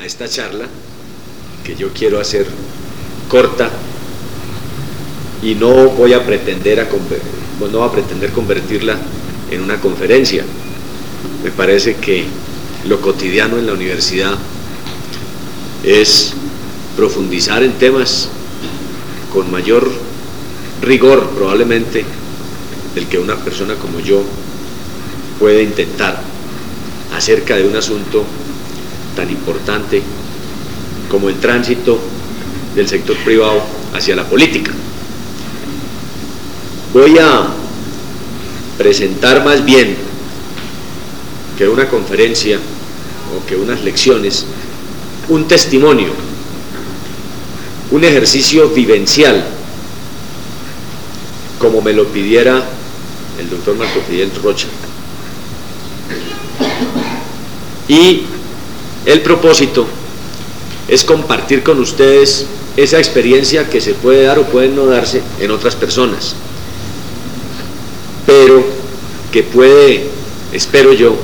a esta charla, que yo quiero hacer corta y no voy a pretender convertirla en una conferencia. Me parece que lo cotidiano en la universidad es profundizar en temas con mayor rigor probablemente del que una persona como yo puede intentar acerca de un asunto tan importante como el tránsito del sector privado hacia la política. Voy a presentar más bien que una conferencia o que unas lecciones, un testimonio, un ejercicio vivencial, como me lo pidiera el doctor Marco Fidel Rocha. Y el propósito es compartir con ustedes esa experiencia que se puede dar o puede no darse en otras personas, pero que puede, espero yo,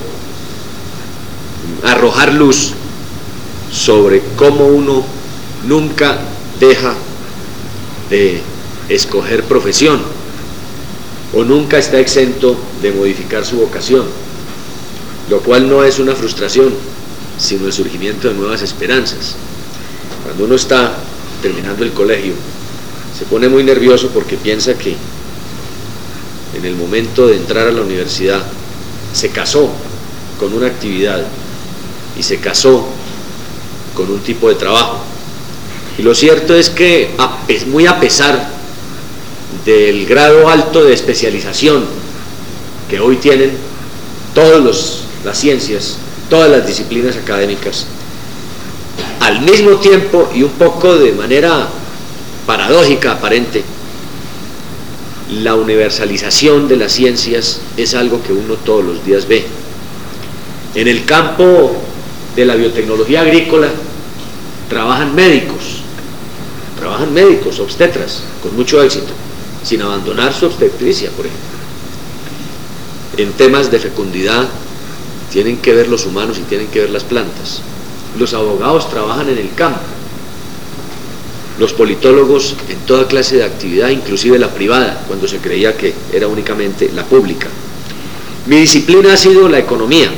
arrojar luz sobre cómo uno nunca deja de escoger profesión o nunca está exento de modificar su vocación, lo cual no es una frustración, sino el surgimiento de nuevas esperanzas. Cuando uno está terminando el colegio, se pone muy nervioso porque piensa que en el momento de entrar a la universidad se casó con una actividad y se casó con un tipo de trabajo. Y lo cierto es que, muy a pesar del grado alto de especialización que hoy tienen todas las ciencias, todas las disciplinas académicas, al mismo tiempo y un poco de manera paradójica aparente, la universalización de las ciencias es algo que uno todos los días ve. En el campo de la biotecnología agrícola trabajan médicos, obstetras, con mucho éxito, sin abandonar su obstetricia, por ejemplo. En temas de fecundidad tienen que ver los humanos y tienen que ver las plantas. Los abogados trabajan en el campo, los politólogos en toda clase de actividad, inclusive la privada, cuando se creía que era únicamente la pública. Mi disciplina ha sido la economía,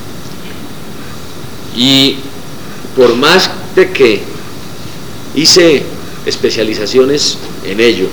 y por más de que hice especializaciones en ello,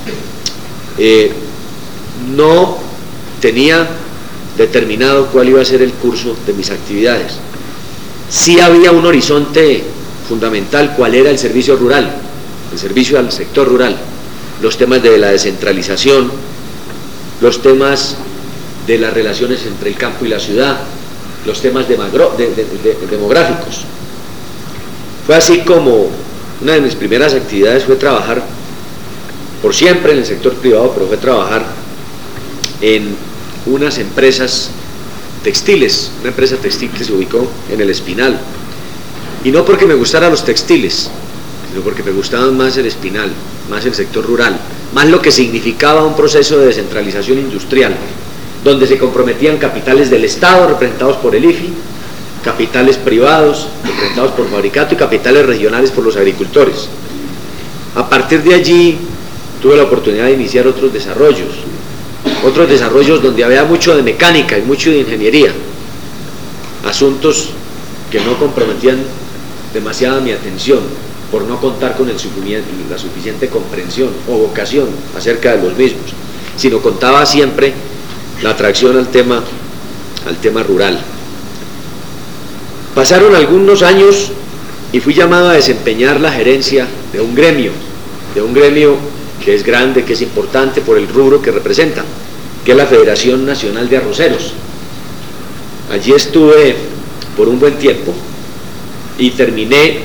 no tenía determinado cuál iba a ser el curso de mis actividades. Sí había un horizonte fundamental, cuál era el servicio rural, el servicio al sector rural, los temas de la descentralización, los temas de las relaciones entre el campo y la ciudad, los temas demográficos. Fue así como una de mis primeras actividades fue trabajar, por siempre en el sector privado, pero fue trabajar en unas empresas textiles, una empresa textil que se ubicó en el Espinal, y no porque me gustaran los textiles, sino porque me gustaban más el Espinal, más el sector rural, más lo que significaba un proceso de descentralización industrial, donde se comprometían capitales del Estado representados por el IFI, capitales privados representados por Fabricato y capitales regionales por los agricultores. A partir de allí tuve la oportunidad de iniciar otros desarrollos donde había mucho de mecánica y mucho de ingeniería, asuntos que no comprometían demasiada mi atención por no contar con la suficiente comprensión o vocación acerca de los mismos, sino contaba siempre la atracción al tema rural. Pasaron algunos años y fui llamado a desempeñar la gerencia de un gremio que es grande, que es importante por el rubro que representa, que es la Federación Nacional de Arroceros. Allí estuve por un buen tiempo y terminé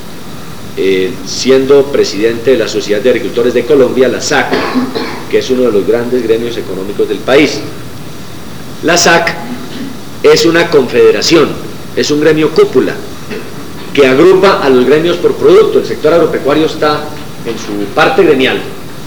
siendo presidente de la Sociedad de Agricultores de Colombia, la SAC, que es uno de los grandes gremios económicos del país. La SAC es una confederación, es un gremio cúpula que agrupa a los gremios por producto. El sector agropecuario está en su parte gremial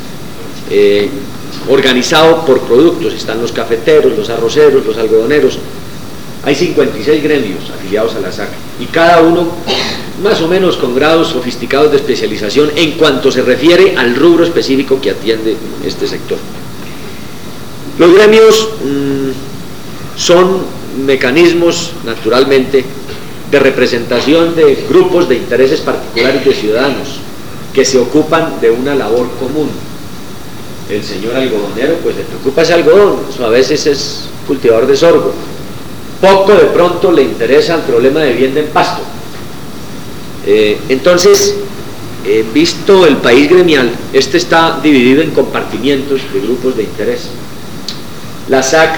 organizado por productos, están los cafeteros, los arroceros, los algodoneros. Hay 56 gremios afiliados a la SAC y cada uno más o menos con grados sofisticados de especialización en cuanto se refiere al rubro específico que atiende este sector. Los gremios son mecanismos, naturalmente, de representación de grupos de intereses particulares de ciudadanos que se ocupan de una labor común. El señor algodonero, pues le preocupa ese algodón, a veces es cultivador de sorgo. Poco de pronto le interesa el problema de vivienda en pasto. Entonces, visto el país gremial, este está dividido en compartimientos de grupos de interés. La SAC,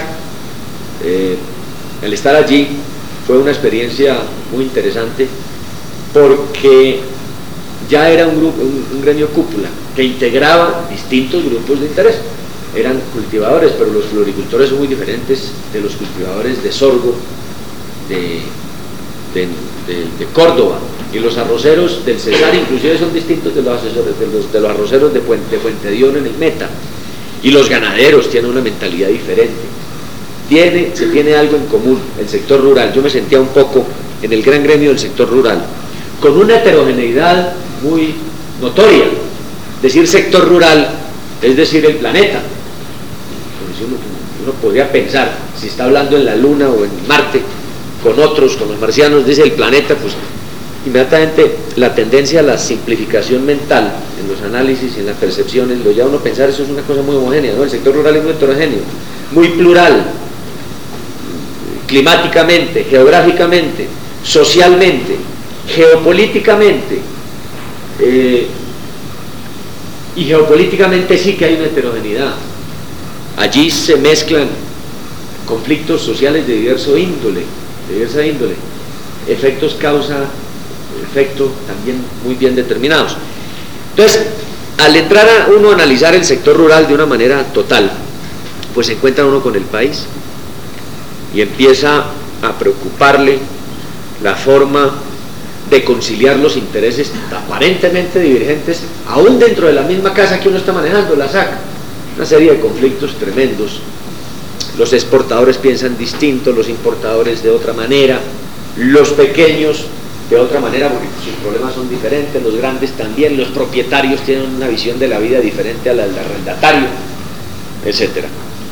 al estar allí, fue una experiencia muy interesante porque ya era un gremio cúpula que integraba distintos grupos de interés. Eran cultivadores, pero los floricultores son muy diferentes de los cultivadores de sorgo de Córdoba, y los arroceros del Cesar inclusive son distintos de los arroceros de Fuente Dion en el Meta, y los ganaderos tienen una mentalidad diferente. Se tiene algo en común, el sector rural. Yo me sentía un poco en el gran gremio del sector rural, con una heterogeneidad muy notoria. Decir sector rural es decir el planeta. Uno podría pensar, si está hablando en la Luna o en Marte, con los marcianos, dice el planeta, pues inmediatamente la tendencia a la simplificación mental en los análisis y en las percepciones lo lleva a uno a pensar, eso es una cosa muy homogénea, ¿no? El sector rural es muy heterogéneo, muy plural, climáticamente, geográficamente, socialmente, geopolíticamente, y geopolíticamente sí que hay una heterogeneidad. Allí se mezclan conflictos sociales de diversa índole, efectos causa, efecto también muy bien determinados. Entonces, al entrar uno a analizar el sector rural de una manera total, pues se encuentra uno con el país y empieza a preocuparle la forma de conciliar los intereses aparentemente divergentes, aún dentro de la misma casa que uno está manejando, la SAC. Una serie de conflictos tremendos. Los exportadores piensan distinto, los importadores de otra manera, los pequeños de otra manera porque sus problemas son diferentes, los grandes también, los propietarios tienen una visión de la vida diferente a la del arrendatario, etc.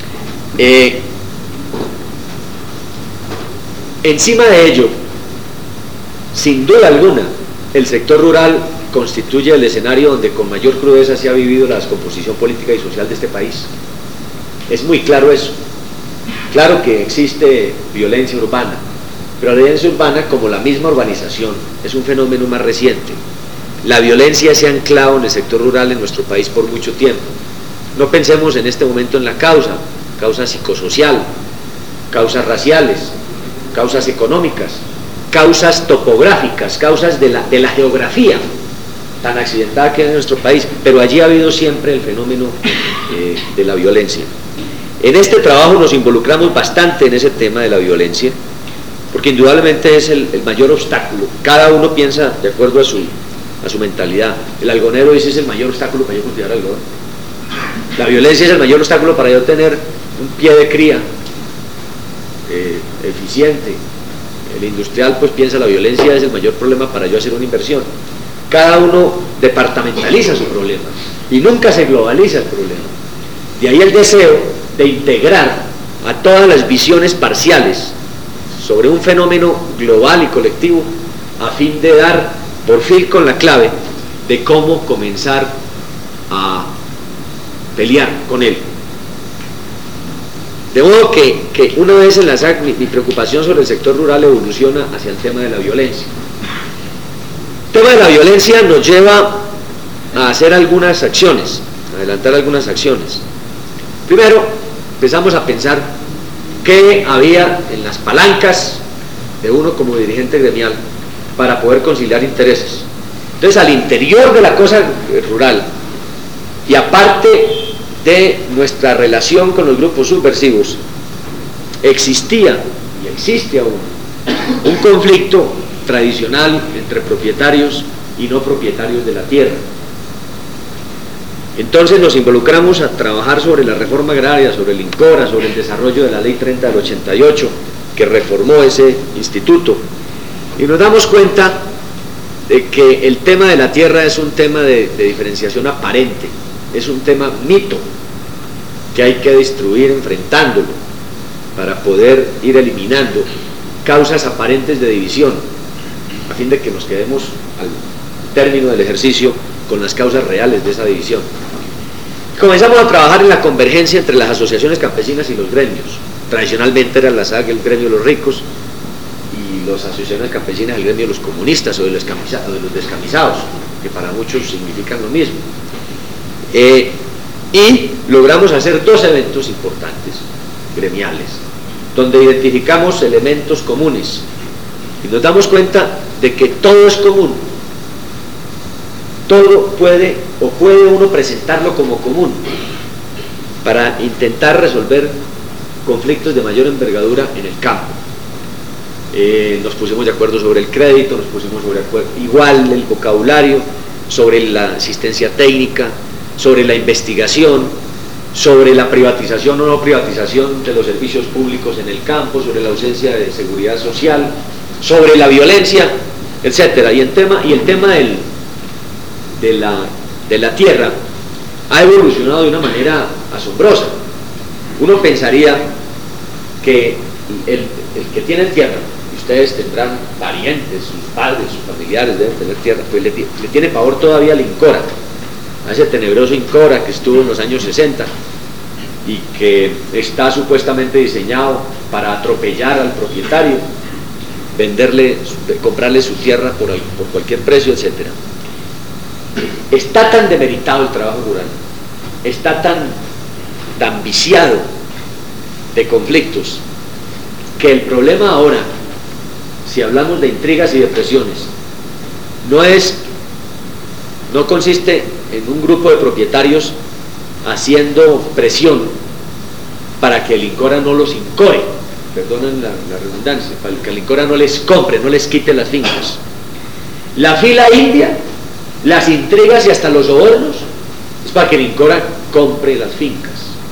Encima de ello, sin duda alguna, el sector rural constituye el escenario donde con mayor crudeza se ha vivido la descomposición política y social de este país. Es muy claro eso. Claro que existe violencia urbana, pero la violencia urbana, como la misma urbanización, es un fenómeno más reciente. La violencia se ha anclado en el sector rural en nuestro país por mucho tiempo. No pensemos en este momento en la causa psicosocial, causas raciales, causas económicas, causas topográficas, causas de la geografía tan accidentada que es en nuestro país, pero allí ha habido siempre el fenómeno de la violencia. En este trabajo nos involucramos bastante en ese tema de la violencia, porque indudablemente es el mayor obstáculo. Cada uno piensa de acuerdo a su mentalidad. El algodonero dice: es el mayor obstáculo para yo cultivar algodón. La violencia es el mayor obstáculo para yo tener un pie de cría eficiente. El industrial pues piensa: la violencia es el mayor problema para yo hacer una inversión. Cada uno departamentaliza su problema y nunca se globaliza el problema. De ahí el deseo de integrar a todas las visiones parciales sobre un fenómeno global y colectivo, a fin de dar por fin con la clave de cómo comenzar a pelear con él. De modo que una vez en la SAC mi preocupación sobre el sector rural evoluciona hacia el tema de la violencia. El tema de la violencia nos lleva a hacer algunas acciones, a adelantar algunas acciones. Primero, empezamos a pensar qué había en las palancas de uno como dirigente gremial para poder conciliar intereses. Entonces, al interior de la cosa rural y aparte de nuestra relación con los grupos subversivos, existía y existe aún un conflicto tradicional entre propietarios y no propietarios de la tierra. Entonces nos involucramos a trabajar sobre la reforma agraria, sobre el INCORA, sobre el desarrollo de la Ley 30 del 88, que reformó ese instituto, y nos damos cuenta de que el tema de la tierra es un tema de diferenciación aparente, es un tema mito que hay que destruir enfrentándolo para poder ir eliminando causas aparentes de división, a fin de que nos quedemos al término del ejercicio con las causas reales de esa división. Comenzamos a trabajar en la convergencia entre las asociaciones campesinas y los gremios. Tradicionalmente era la SAG el gremio de los ricos y las asociaciones campesinas el gremio de los comunistas o de los descamisados, que para muchos significan lo mismo. Y logramos hacer dos eventos importantes, gremiales, donde identificamos elementos comunes y nos damos cuenta de que todo es común. Todo puede uno presentarlo como común para intentar resolver conflictos de mayor envergadura en el campo. Nos pusimos de acuerdo sobre el crédito, nos pusimos sobre acuerdo igual el vocabulario, sobre la asistencia técnica, sobre la investigación, sobre la privatización o no privatización de los servicios públicos en el campo, sobre la ausencia de seguridad social, sobre la violencia, etcétera. Y el tema de la tierra ha evolucionado de una manera asombrosa. Uno pensaría que el que tiene tierra, y ustedes tendrán parientes, sus padres, sus familiares deben tener tierra, pues le tiene pavor todavía al Incora, a ese tenebroso Incora que estuvo en los años 60 y que está supuestamente diseñado para atropellar al propietario, comprarle su tierra por cualquier precio, etcétera. Está tan demeritado el trabajo rural, está tan viciado de conflictos, que el problema ahora, si hablamos de intrigas y de presiones, no consiste en un grupo de propietarios haciendo presión para que el Incora no los incore, perdonen la redundancia, para que el Incora no les compre, no les quite las fincas. La fila india, las intrigas y hasta los sobornos es para que el Incora compre las fincas.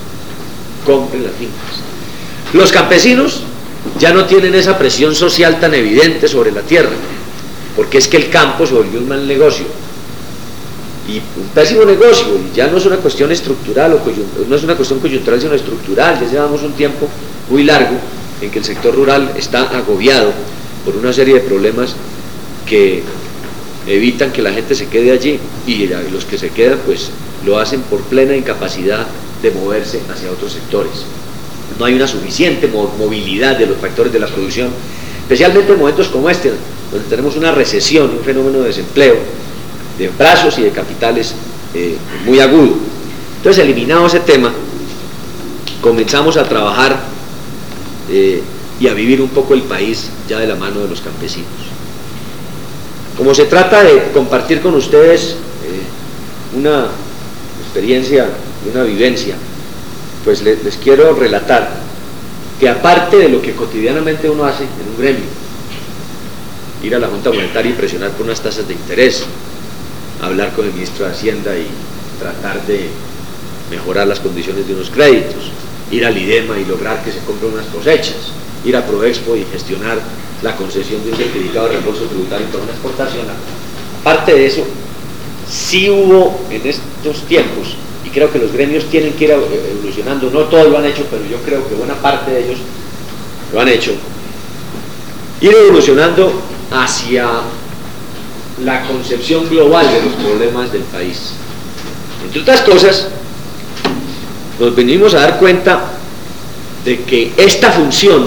Los campesinos ya no tienen esa presión social tan evidente sobre la tierra, porque es que el campo se volvió un mal negocio y un pésimo negocio, y ya no es una cuestión estructural no es una cuestión coyuntural, sino estructural. Ya llevamos un tiempo muy largo en que el sector rural está agobiado por una serie de problemas que evitan que la gente se quede allí, y los que se quedan pues lo hacen por plena incapacidad de moverse hacia otros sectores. No hay una suficiente movilidad de los factores de la producción, especialmente en momentos como este, donde tenemos una recesión, un fenómeno de desempleo, de brazos y de capitales muy agudo. Entonces, eliminado ese tema, comenzamos a trabajar y a vivir un poco el país ya de la mano de los campesinos. Como se trata de compartir con ustedes una experiencia y una vivencia, pues les quiero relatar que, aparte de lo que cotidianamente uno hace en un gremio, ir a la Junta Monetaria y presionar por unas tasas de interés, hablar con el ministro de Hacienda y tratar de mejorar las condiciones de unos créditos, ir al IDEMA y lograr que se compren unas cosechas, ir a Proexpo y gestionar la concesión de un certificado de reembolso tributario para una exportación. Aparte de eso, sí hubo en estos tiempos, y creo que los gremios tienen que ir evolucionando, no todos lo han hecho, pero yo creo que buena parte de ellos lo han hecho, ir evolucionando hacia la concepción global de los problemas del país. Entre otras cosas, nos venimos a dar cuenta de que esta función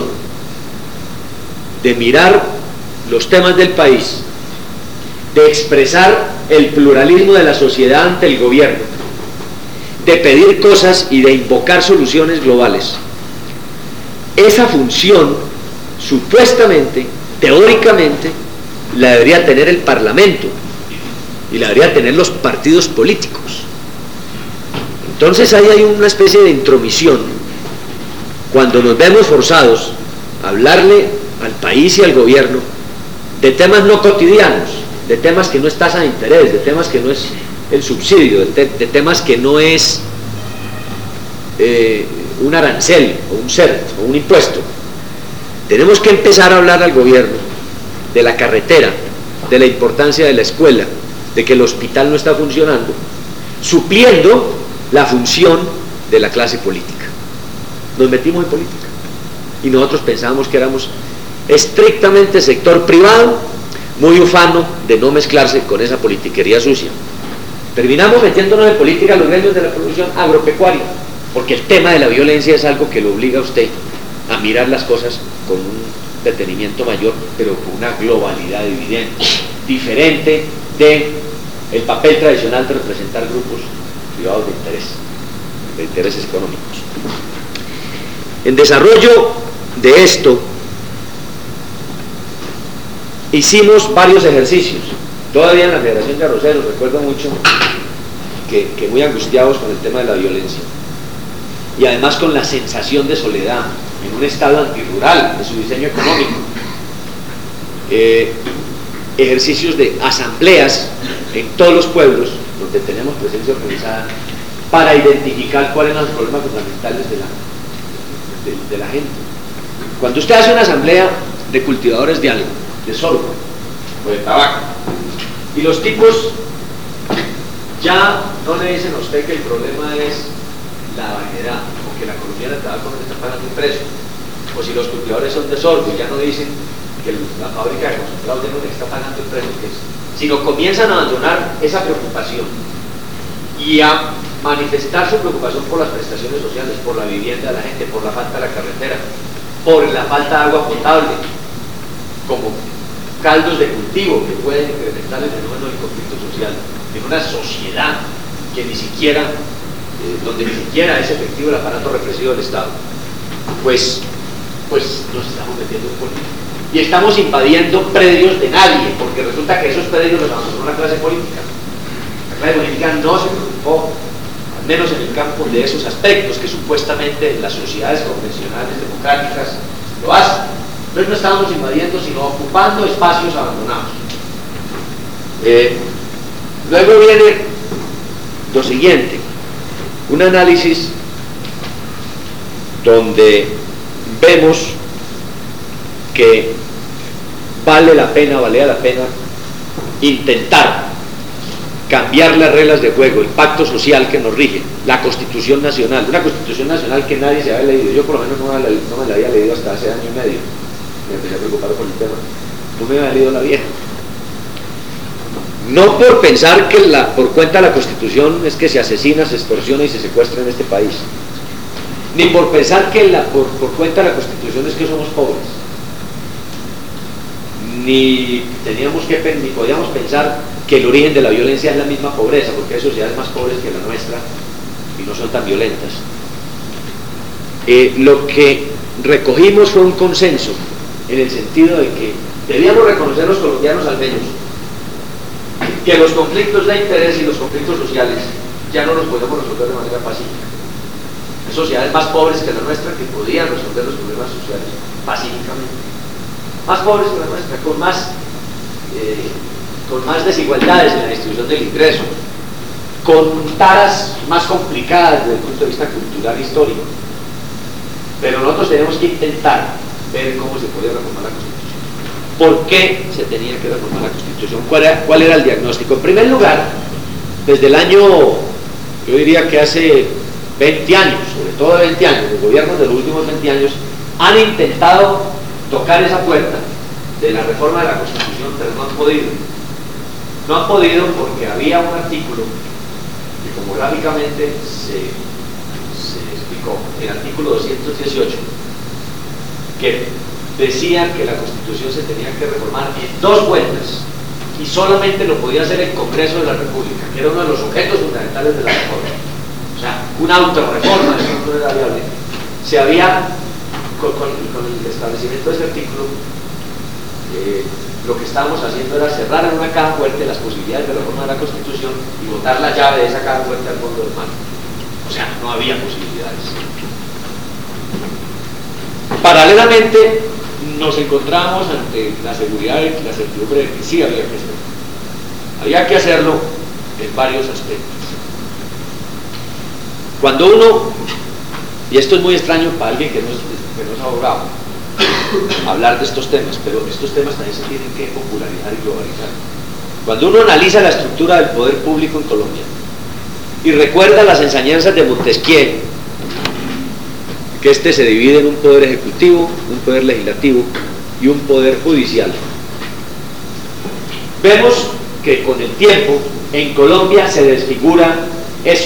de mirar los temas del país, de expresar el pluralismo de la sociedad ante el gobierno, de pedir cosas y de invocar soluciones globales, esa función supuestamente, teóricamente, la debería tener el Parlamento y la deberían tener los partidos políticos. Entonces ahí hay una especie de intromisión cuando nos vemos forzados a hablarle al país y al gobierno de temas no cotidianos, de temas que no es tasa de interés, de temas que no es el subsidio, de temas que no es un arancel o un CERT o un impuesto. Tenemos que empezar a hablar al gobierno de la carretera, de la importancia de la escuela, de que el hospital no está funcionando, supliendo la función de la clase política. Nos metimos en política y nosotros pensábamos que éramos estrictamente sector privado, muy ufano de no mezclarse con esa politiquería sucia. Terminamos metiéndonos en política los gremios de la producción agropecuaria, porque el tema de la violencia es algo que lo obliga a usted a mirar las cosas con un detenimiento mayor, pero con una globalidad evidente, diferente del papel tradicional de representar grupos privados de intereses económicos. En desarrollo de esto, hicimos varios ejercicios. Todavía en la Federación de Arroceros recuerdo mucho que muy angustiados con el tema de la violencia y además con la sensación de soledad en un estado antirrural de su diseño económico, ejercicios de asambleas en todos los pueblos donde tenemos presencia organizada para identificar cuáles eran los problemas fundamentales de la gente. Cuando usted hace una asamblea de cultivadores de algo, de sorgo o de tabaco, y los tipos ya no le dicen a usted que el problema es la variedad o que la colombiana de tabaco no le está pagando un precio, o si los cultivadores son de sorgo, ya no dicen que la fábrica de concentrados ya no le está pagando el precio que es, sino comienzan a abandonar esa preocupación y a manifestar su preocupación por las prestaciones sociales, por la vivienda de la gente, por la falta de la carretera, por la falta de agua potable, como caldos de cultivo que pueden incrementar el fenómeno del conflicto social en una sociedad que ni siquiera, donde ni siquiera es efectivo el aparato represivo del Estado. Pues nos estamos metiendo en política y estamos invadiendo predios de nadie, porque resulta que esos predios los abandonó la clase política. La clase política no se preocupó, al menos en el campo de esos aspectos que supuestamente las sociedades convencionales democráticas lo hacen. Entonces no estábamos invadiendo, sino ocupando espacios abandonados. Luego viene lo siguiente, un análisis donde vemos que valía la pena intentar cambiar las reglas de juego, el pacto social que nos rige, la Constitución Nacional, una Constitución Nacional que nadie se había leído. Yo por lo menos no me la había leído hasta hace año y medio. Me empecé a preocupar por el tema. No me había leído la vieja. No por pensar que por cuenta de la Constitución es que se asesina, se extorsiona y se secuestra en este país, ni por pensar que por cuenta de la Constitución es que somos pobres, ni podíamos pensar que el origen de la violencia es la misma pobreza, porque hay sociedades más pobres que la nuestra y no son tan violentas. Lo que recogimos fue un consenso en el sentido de que debíamos reconocer los colombianos al menos que los conflictos de interés y los conflictos sociales ya no los podemos resolver de manera pacífica. Hay sociedades más pobres que la nuestra que podían resolver los problemas sociales pacíficamente, más pobres que la nuestra, con más desigualdades en la distribución del ingreso, con taras más complicadas desde el punto de vista cultural e histórico. Pero nosotros tenemos que intentar ver cómo se podía reformar la Constitución. ¿Por qué se tenía que reformar la Constitución? ¿Cuál era el diagnóstico? En primer lugar, desde el año, yo diría que hace 20 años, sobre todo 20 años, los gobiernos de los últimos 20 años han intentado tocar esa puerta de la reforma de la Constitución, pero no han podido. No han podido porque había un artículo que, como gráficamente se explicó, el artículo 218, que decía que la Constitución se tenía que reformar en 2 vueltas y solamente lo podía hacer el Congreso de la República, que era uno de los objetos fundamentales de la reforma. O sea, una autorreforma, eso no era viable. Se había, con el establecimiento de ese artículo, lo que estábamos haciendo era cerrar en una caja fuerte las posibilidades de reforma de la Constitución y botar la llave de esa caja fuerte al fondo del mar. O sea, no había posibilidades. Paralelamente, nos encontramos ante la seguridad y la certidumbre de que sí había que hacerlo. Había que hacerlo en varios aspectos. Cuando uno, y esto es muy extraño para alguien que no es abogado, hablar de estos temas, pero estos temas también se tienen que popularizar y globalizar. Cuando uno analiza la estructura del poder público en Colombia y recuerda las enseñanzas de Montesquieu, que este se divide en un poder ejecutivo, un poder legislativo y un poder judicial, vemos que con el tiempo en Colombia se desfigura eso.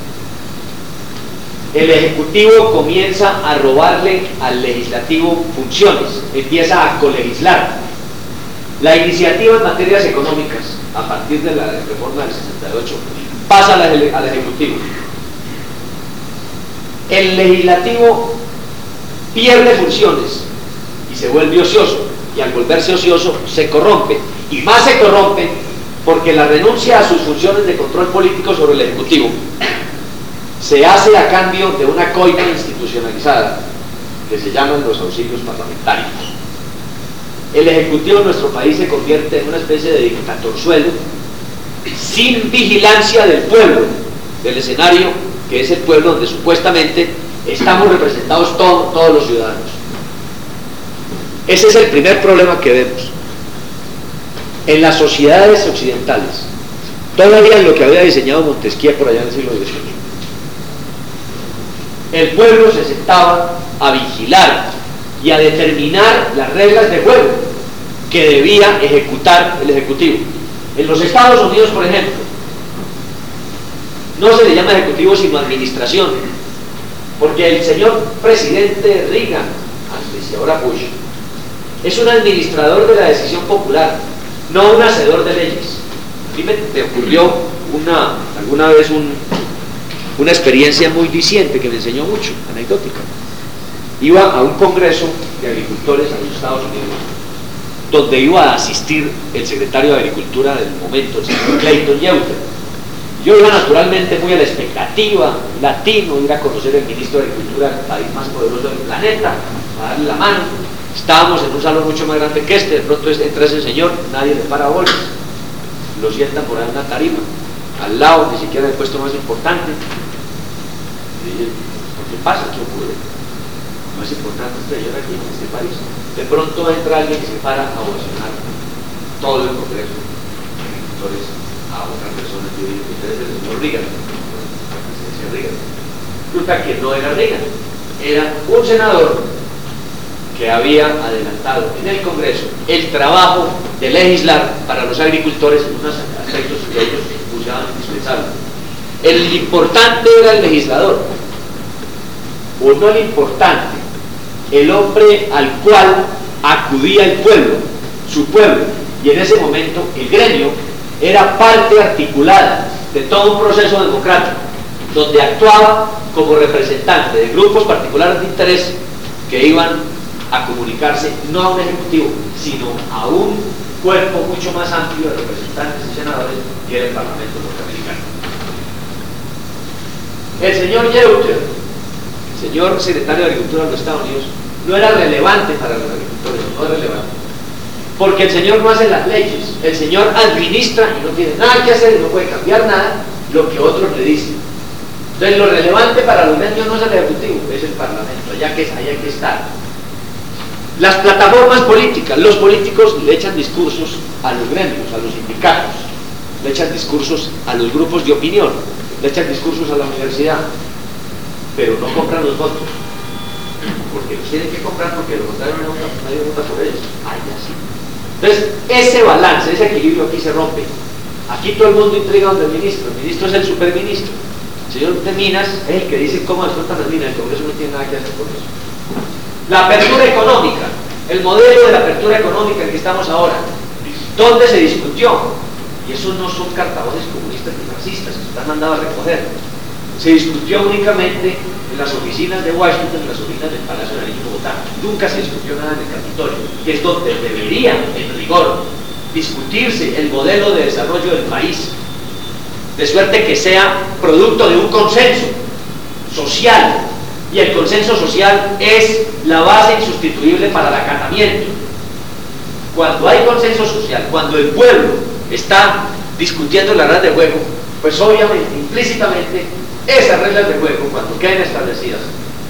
El Ejecutivo comienza a robarle al Legislativo funciones, empieza a colegislar. La iniciativa en materias económicas, a partir de la reforma del 68, pasa al Ejecutivo. El Legislativo pierde funciones y se vuelve ocioso, y al volverse ocioso se corrompe, y más se corrompe porque la renuncia a sus funciones de control político sobre el Ejecutivo se hace a cambio de una coima institucionalizada que se llaman los auxilios parlamentarios. El Ejecutivo en nuestro país se convierte en una especie de dictatorzuelo sin vigilancia del pueblo, del escenario que es el pueblo donde supuestamente estamos representados todos los ciudadanos. Ese es el primer problema que vemos. En las sociedades occidentales, todavía en lo que había diseñado Montesquieu por allá en el siglo XVIII, el pueblo se sentaba a vigilar y a determinar las reglas de juego que debía ejecutar el Ejecutivo. En los Estados Unidos, por ejemplo, no se le llama Ejecutivo sino Administración, porque el señor presidente Reagan, antes y ahora Bush, es un administrador de la decisión popular, no un hacedor de leyes. A mí me ocurrió alguna vez una experiencia muy diciente que me enseñó mucho, anecdótica. Iba a un congreso de agricultores a los Estados Unidos, donde iba a asistir el secretario de Agricultura del momento, el señor Clayton Yeutter. Yo iba naturalmente muy a la expectativa, latino, ir a conocer al ministro de Agricultura del país más poderoso del planeta, a darle la mano. Estábamos en un salón mucho más grande que este, de pronto entra ese señor, nadie le para bolas, lo sientan por ahí en una tarima, al lado, ni siquiera el puesto más importante. Y dije, ¿qué pasa? ¿Qué ocurre? Lo más importante es que yo aquí en este país. De pronto entra alguien que se para a ovacionar todo el congreso de agricultores a otras personas que dicen, usted es el señor Reagan, la presidencia Reagan. Resulta que no era Reagan, era un senador que había adelantado en el Congreso el trabajo de legislar para los agricultores en unos aspectos que ellos juzgaban indispensables. El importante era el legislador, o no el importante, el hombre al cual acudía el pueblo, su pueblo, y en ese momento el gremio era parte articulada de todo un proceso democrático, donde actuaba como representante de grupos particulares de interés que iban a comunicarse no a un ejecutivo, sino a un cuerpo mucho más amplio de representantes y senadores que era el Parlamento norteamericano. El señor Yeutter, el señor secretario de Agricultura de los Estados Unidos, no era relevante para los agricultores, no es relevante, porque el señor no hace las leyes, el señor administra y no tiene nada que hacer y no puede cambiar nada lo que otros le dicen. Entonces lo relevante para los gremios no es el ejecutivo, es el Parlamento, allá hay que estar. Las plataformas políticas, los políticos le echan discursos a los gremios, a los sindicatos, le echan discursos a los grupos de opinión, le echan discursos a la universidad, pero no compran los votos, porque los tienen que comprar, porque de lo contrario nadie vota por ellos. Ay, así. Entonces, ese balance, ese equilibrio aquí se rompe. Aquí todo el mundo intriga donde el ministro es el superministro. El señor de Minas es el que dice cómo explotan las minas, el Congreso no tiene nada que hacer con eso. La apertura económica, el modelo de la apertura económica en el que estamos ahora, ¿dónde se discutió? Y esos no son cartabones comunistas ni marxistas, que están mandados a recoger. Se discutió únicamente en las oficinas de Washington, en las oficinas del Palacio de Bogotá. Nunca se discutió nada en el Capitolio, que es donde debería, en rigor, discutirse el modelo de desarrollo del país, de suerte que sea producto de un consenso social. Y el consenso social es la base insustituible para el acatamiento. Cuando hay consenso social, cuando el pueblo está discutiendo las reglas de juego, pues obviamente, implícitamente, esas reglas de juego, cuando queden establecidas,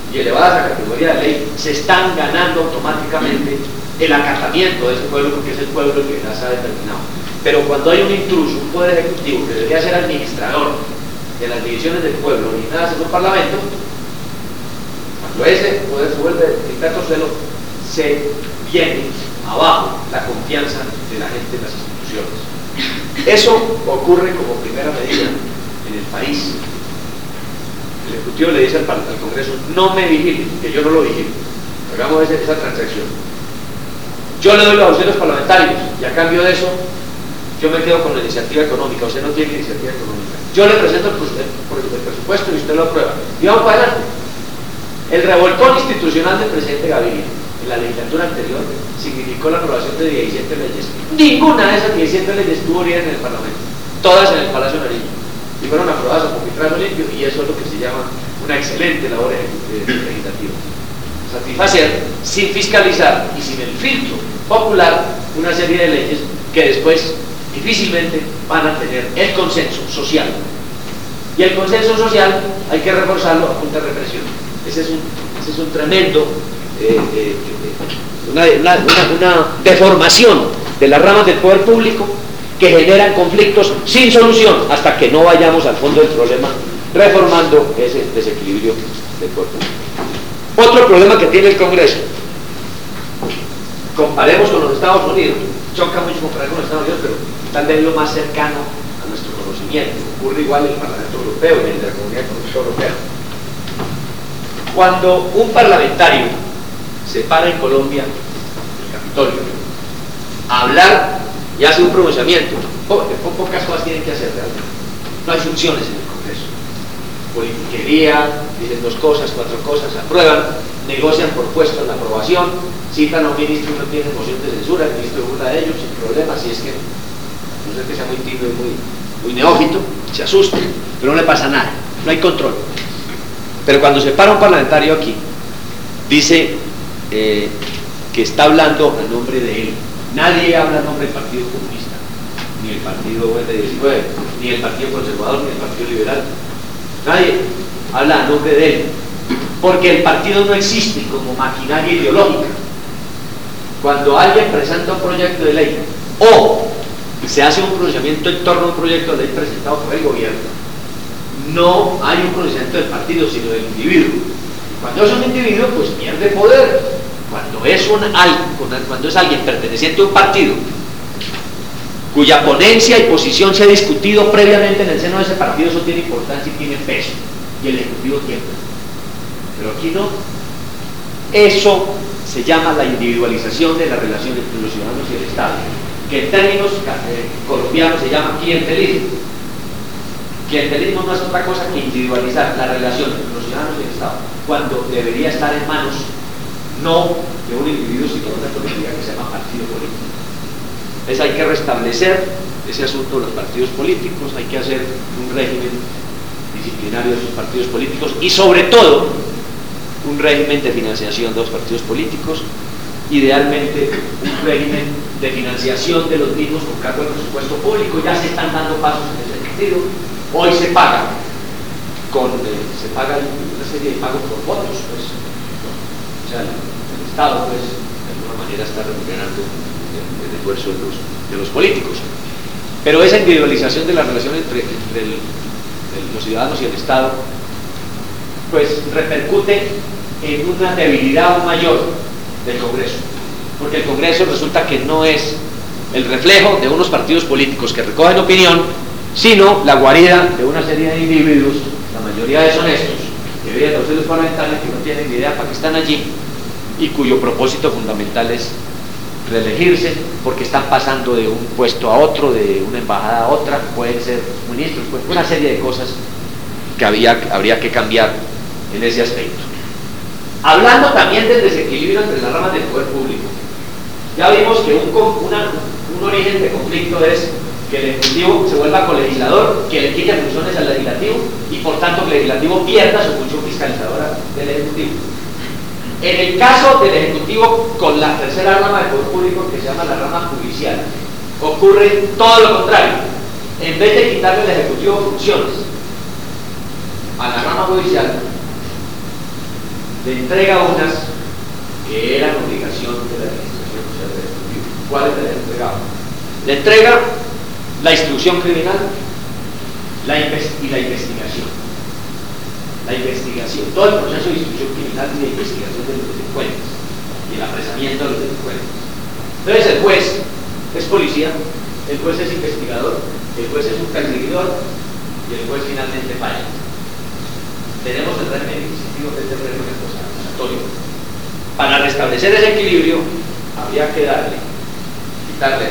y elevadas a categoría de ley, se están ganando automáticamente el acatamiento de ese pueblo, porque es el pueblo el que las ha determinado. Pero cuando hay un intruso, un poder ejecutivo que debería ser administrador de las divisiones del pueblo originadas en un parlamento, cuando ese poder se vuelve dictator suelo, se viene abajo la confianza de la gente en las instituciones. Eso ocurre como primera medida en el país. El Ejecutivo le dice al Congreso: no me vigile, que yo no lo vigilo, hagamos esa transacción. Yo le doy los auxilios parlamentarios y a cambio de eso yo me quedo con la iniciativa económica. Usted no tiene iniciativa económica, yo le presento el presupuesto y usted lo aprueba y vamos para adelante. El revolcón institucional del presidente Gaviria en la legislatura anterior significó la aprobación de 17 leyes. Ninguna de esas 17 leyes tuvo origen en el Parlamento, todas en el Palacio Nariño, y fueron aprobadas a pupitrazo limpio, y eso es lo que se llama una excelente labor legislativa. Satisfacer, sin fiscalizar y sin el filtro popular, una serie de leyes que después difícilmente van a tener el consenso social. Y el consenso social hay que reforzarlo a punta de represión. Ese es un tremendo, una deformación de las ramas del poder público que generan conflictos sin solución hasta que no vayamos al fondo del problema, reformando ese desequilibrio del poder público. Otro problema que tiene el Congreso, comparemos con los Estados Unidos, choca mucho comparar con los Estados Unidos, pero tal vez lo más cercano a nuestro conocimiento. Ocurre igual en el Parlamento Europeo y en la Comunidad Económica Europea. Cuando un parlamentario se para en Colombia, el Capitolio, a hablar y hace un pronunciamiento, pocas cosas tienen que hacer realmente. No hay funciones en el Congreso. Politiquería, dicen 2 cosas, 4 cosas, aprueban, negocian por puesto en la aprobación, citan a un ministro y no tiene moción de censura, el ministro burla de ellos sin problema, si es que no sé que sea muy tímido y muy neófito, se asuste, pero no le pasa nada, no hay control. Pero cuando se para un parlamentario aquí, dice que está hablando a nombre de él. Nadie habla a nombre del Partido Comunista, ni el Partido UND19, ni el Partido Conservador, ni el Partido Liberal. Nadie habla a nombre de él, porque el partido no existe como maquinaria ideológica. Cuando alguien presenta un proyecto de ley o se hace un pronunciamiento en torno a un proyecto de ley presentado por el gobierno, no hay un pronunciamiento del partido, sino del individuo. Cuando es un individuo, pues pierde poder. Cuando es alguien perteneciente a un partido cuya ponencia y posición se ha discutido previamente en el seno de ese partido, eso tiene importancia y tiene peso, y el Ejecutivo tiembla. Pero aquí no. Eso se llama la individualización de la relación entre los ciudadanos y el Estado, que en términos colombianos se llama clientelismo. Clientelismo no es otra cosa que individualizar la relación entre los ciudadanos y el Estado, cuando debería estar en manos no de un individuo, sino de una colectividad que se llama partido político. Entonces hay que restablecer ese asunto de los partidos políticos, hay que hacer un régimen disciplinario de esos partidos políticos y sobre todo un régimen de financiación de los partidos políticos, idealmente un régimen de financiación de los mismos con cargo al presupuesto público. Ya se están dando pasos en ese sentido. Hoy se paga una serie de pagos por votos, pues, o sea, el Estado, pues, de alguna manera está remunerando el esfuerzo de los políticos. Pero esa individualización de la relación entre los ciudadanos y el Estado, pues, repercute en una debilidad aún mayor del Congreso, porque el Congreso resulta que no es el reflejo de unos partidos políticos que recogen opinión, sino la guarida de una serie de individuos, la mayoría deshonestos, que viven los auxilios parlamentarios, que no tienen ni idea para qué están allí y cuyo propósito fundamental es reelegirse, porque están pasando de un puesto a otro, de una embajada a otra, pueden ser ministros, pues una serie de cosas que habría que cambiar en ese aspecto. Hablando también del desequilibrio entre las ramas del poder público, ya vimos que un origen de conflicto es que el Ejecutivo se vuelva colegislador, que le quite funciones al Legislativo y por tanto que el Legislativo pierda su función fiscalizadora del Ejecutivo. En el caso del Ejecutivo con la tercera rama del poder público, que se llama la rama judicial, ocurre todo lo contrario. En vez de quitarle al Ejecutivo funciones a la rama judicial, le entrega unas que eran obligación de la Administración Social del Ejecutivo. ¿Cuáles le entregaba? Le entrega la instrucción criminal y la investigación. La investigación, todo el proceso de instrucción criminal y de investigación de los delincuentes y el apresamiento de los delincuentes. Entonces el juez es policía, el juez es investigador, el juez es un perseguidor y el juez finalmente falla. Tenemos el régimen inquisitivo, que es el régimen acusatorio. Para restablecer ese equilibrio había que quitarle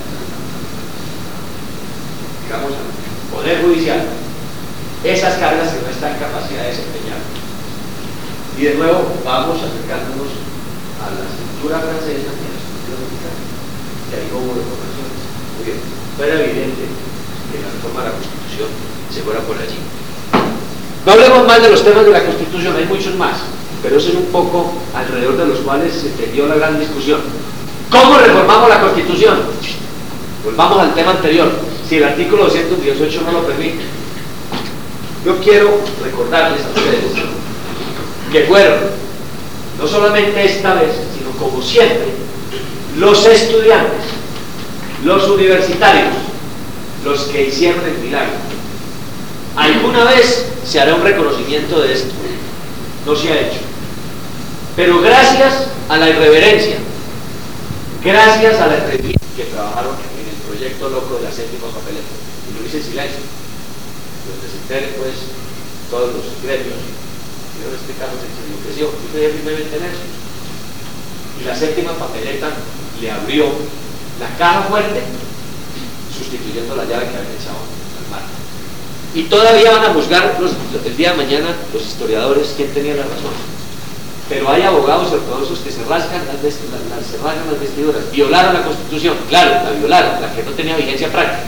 digamos, al Poder Judicial esas cargas que no está en capacidad de desempeñar. Y de nuevo vamos acercándonos a la estructura francesa y a la estructura mexicana, que ahí no hubo reformaciones. Muy bien, pero era evidente que la reforma de la Constitución se fuera por allí. No hablemos más de los temas de la Constitución, hay muchos más, pero eso es un poco alrededor de los cuales se tendió la gran discusión. ¿Cómo reformamos la Constitución? Volvamos al tema anterior. Si el artículo 218 no lo permite, yo quiero recordarles a ustedes que fueron, no solamente esta vez, sino como siempre, los estudiantes, los universitarios, los que hicieron el milagro. Alguna vez se hará un reconocimiento de esto, no se ha hecho, pero gracias a la irreverencia, gracias a la entrevista que trabajaron en el proyecto loco de la séptima papeleta, y lo hice en silencio, donde se enteren pues todos los gremios, yo en este caso se enloqueció, yo quería firmemente en eso, y la séptima papeleta le abrió la caja fuerte, sustituyendo la llave que habían echado al mar. Y todavía van a juzgar el día de mañana los historiadores quién tenía la razón. Pero hay abogados ortodoxos que se rasgan las vestiduras, violaron la Constitución, claro, la violaron, la que no tenía vigencia práctica.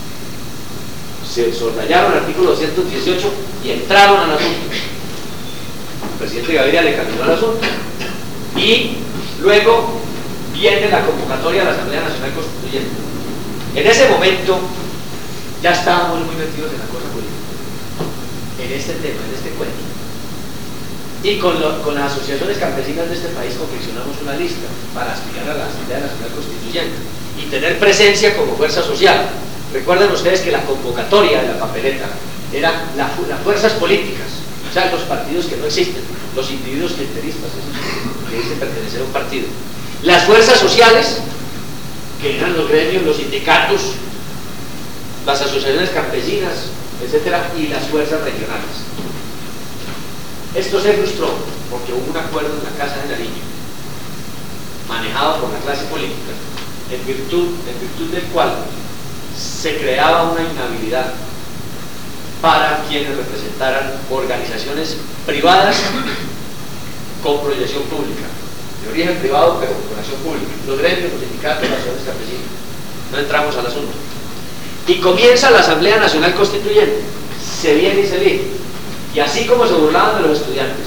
Se soslayaron el artículo 218 y entraron al asunto. El presidente Gaviria le caminó al asunto. Y luego viene la convocatoria de la Asamblea Nacional Constituyente. En ese momento ya estábamos muy metidos en la cosa política, en este tema, en este cuento. Y con las asociaciones campesinas de este país confeccionamos una lista para aspirar a la Asamblea Nacional Constituyente y tener presencia como fuerza social. Recuerden ustedes que la convocatoria de la papeleta eran las fuerzas políticas, o sea, los partidos que no existen, los individuos clientelistas, que dicen pertenecer a un partido. Las fuerzas sociales, que eran los gremios, los sindicatos, las asociaciones campesinas, etcétera, y las fuerzas regionales. Esto se frustró porque hubo un acuerdo en la Casa de Nariño, manejado por la clase política, en virtud del cual se creaba una inhabilidad para quienes representaran organizaciones privadas con proyección pública, de origen privado pero con acción pública, los gremios, los sindicatos, las asociaciones campesinas. No entramos al asunto. Y comienza la Asamblea Nacional Constituyente, se viene y se elige. Y así como se burlaban de los estudiantes,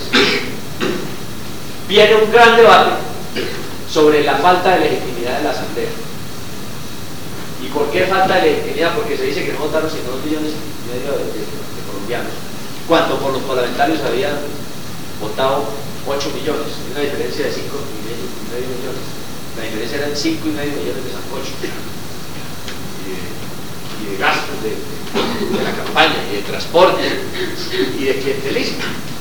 viene un gran debate sobre la falta de legitimidad de la Asamblea. ¿Y por qué falta de legitimidad? Porque se dice que no votaron sino 2,5 millones de colombianos, cuando por los parlamentarios habían votado 8 millones, una diferencia de 5,5 millones. La diferencia eran 5,5 millones de sancocho y de gastos de la campaña y de transporte y de clientelismo.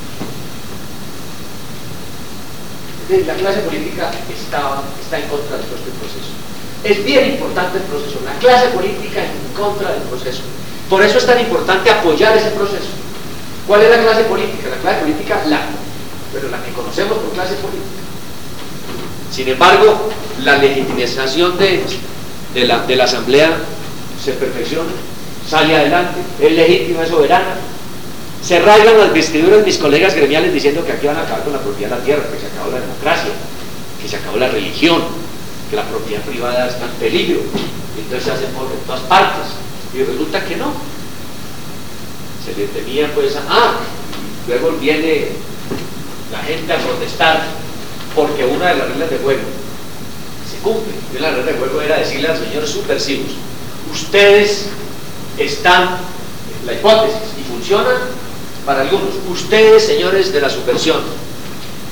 La clase política está en contra de todo este proceso. Es bien importante el proceso, la clase política en contra del proceso. Por eso es tan importante apoyar ese proceso. ¿Cuál es la clase política? La clase política, pero la que conocemos por clase política. Sin embargo, la legitimización de la Asamblea se perfecciona, sale adelante, es legítima, es soberana. Se rasgan las vestiduras mis colegas gremiales diciendo que aquí van a acabar con la propiedad de la tierra, que se acabó la democracia, que se acabó la religión, que la propiedad privada está en peligro, y entonces se hacen por en todas partes, y resulta que no. Se le temía pues luego viene la gente a protestar porque una de las reglas de juego se cumple. Y la regla de juego era decirle a los señores subversivos: ustedes están, la hipótesis, y funcionan para algunos, ustedes señores de la subversión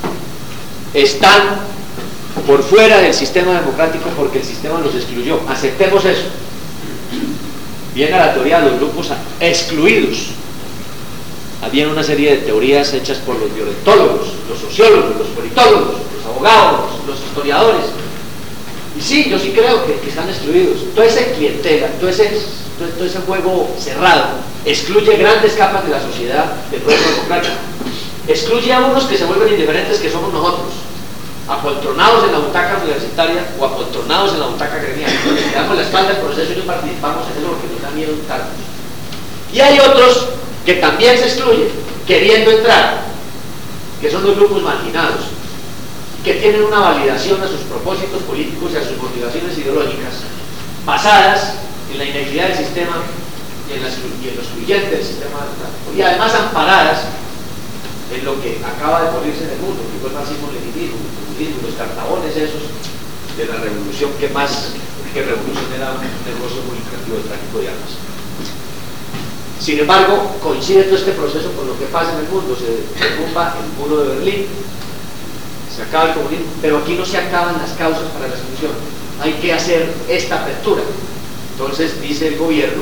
están por fuera del sistema democrático porque el sistema los excluyó. Aceptemos eso. Viene a la teoría de los grupos excluidos. Había una serie de teorías hechas por los violentólogos, los sociólogos, los politólogos, los abogados, los historiadores. Y sí, yo sí creo que están excluidos. Toda esa clientela, todo ese juego cerrado, excluye grandes capas de la sociedad del pueblo democrático. Excluye a unos que se vuelven indiferentes, que somos nosotros, apoltronados en la butaca universitaria o apoltronados en la butaca gremial. Le damos la espalda al proceso y no participamos en eso porque nos da miedo juntarnos. Y hay otros que también se excluyen, queriendo entrar, que son los grupos marginados, que tienen una validación a sus propósitos políticos y a sus motivaciones ideológicas, basadas en la inequidad del sistema y en lo excluyente del sistema democrático, y además amparadas en lo que acaba de morirse en el mundo, que fue el marxismo-leninismo, el comunismo, los cartabones esos de la revolución, que más que revolución era un negocio muy lucrativo de tráfico de armas. Sin embargo, coincide todo este proceso con lo que pasa en el mundo. Se derrumba el muro de Berlín, se acaba el comunismo, pero aquí no se acaban las causas para la exclusión. Hay que hacer esta apertura. Entonces dice el gobierno,